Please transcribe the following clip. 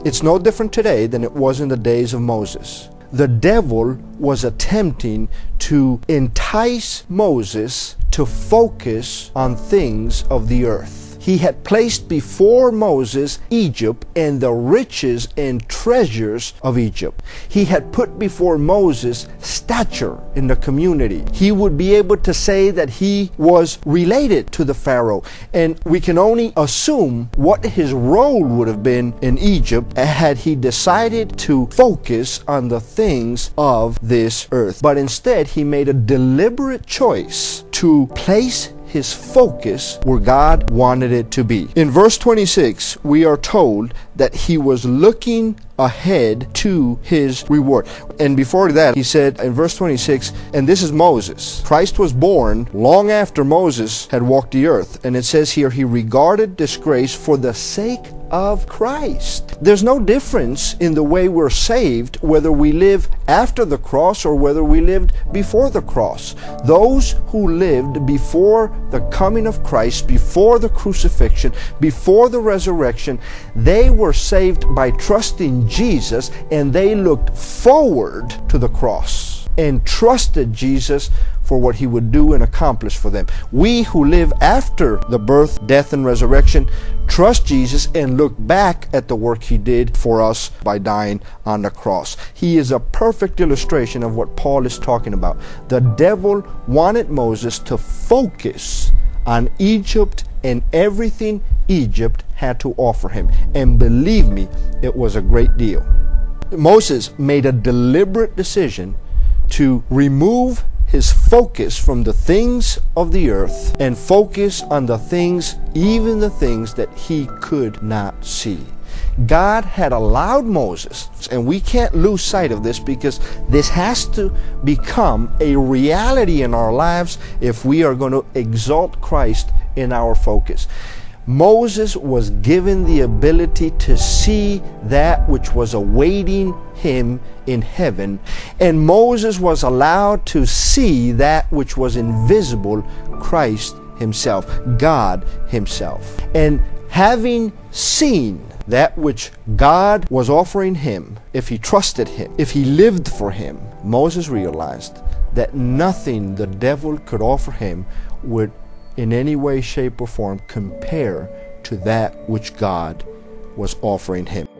It's no different today than it was in the days of Moses. The devil was attempting to entice Moses to focus on things of the earth. He had placed before Moses Egypt and the riches and treasures of Egypt. He had put before Moses stature in the community. He would be able to say that he was related to the Pharaoh. And we can only assume what his role would have been in Egypt had he decided to focus on the things of this earth. But instead, he made a deliberate choice to place his focus where God wanted it to be. In verse 26, we are told that he was looking ahead to his reward. And before that, he said in verse 26, and this is Moses. Christ was born long after Moses had walked the earth. And it says here, he regarded disgrace for the sake of Christ. There's no difference in the way we're saved, whether we live after the cross or whether we lived before the cross. Those who lived before the coming of Christ, before the crucifixion, before the resurrection, they were saved by trusting Jesus, and they looked forward to the cross and trusted Jesus for what he would do and accomplish for them. We who live after the birth, death, and resurrection trust Jesus and look back at the work he did for us by dying on the cross. He is a perfect illustration of what Paul is talking about. The devil wanted Moses to focus on Egypt and everything Egypt had to offer him. And believe me, it was a great deal. Moses made a deliberate decision to remove his focus from the things of the earth and focus on the things, even the things that he could not see. God had allowed Moses, and we can't lose sight of this because this has to become a reality in our lives if we are going to exalt Christ in our focus. Moses was given the ability to see that which was awaiting him in heaven, and Moses was allowed to see that which was invisible, Christ himself, God himself. And having seen that which God was offering him, if he trusted him, if he lived for him, Moses realized that nothing the devil could offer him would in any way, shape, or form compare to that which God was offering him.